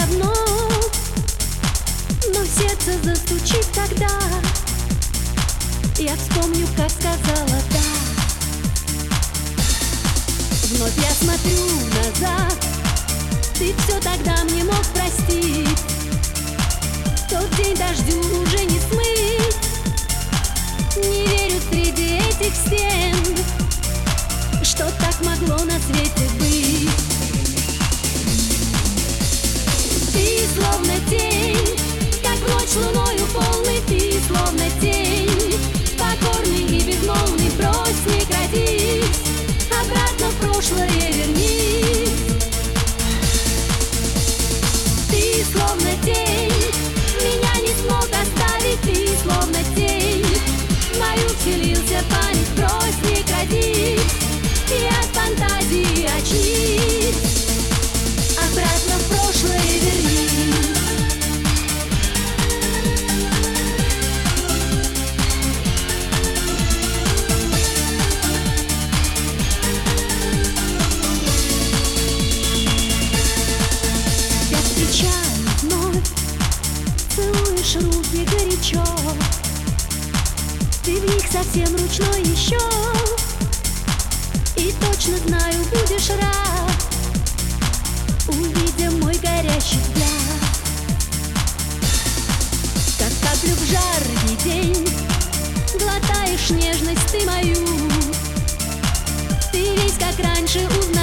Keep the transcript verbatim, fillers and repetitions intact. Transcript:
давно, но сердце застучит, когда я вспомню, как сказала «да». Вновь я смотрю назад, ты все тогда мне мог простить. Тот день дождю уже не смыть. Не верю среди этих стен, что так могло на свете быть. Ты словно тень, как в ночь луною полной. Ты словно тень, покорный и безмолвный. Брось, не крадись, обратно в прошлое вернись. Ты словно тень, меня не смог оставить. Ты словно тень, в мою вселился память. Брось, не крадись, и от фантазии очнись. Обратно в прошлое вернись. Я встречаю вновь, целуешь руки горячо. Ты в них совсем ручной еще, и точно знаю, будешь рад, увидя мой горящий взгляд. Как каплю в жаркий день глотаешь нежность ты мою. Ты весь как раньше узнал.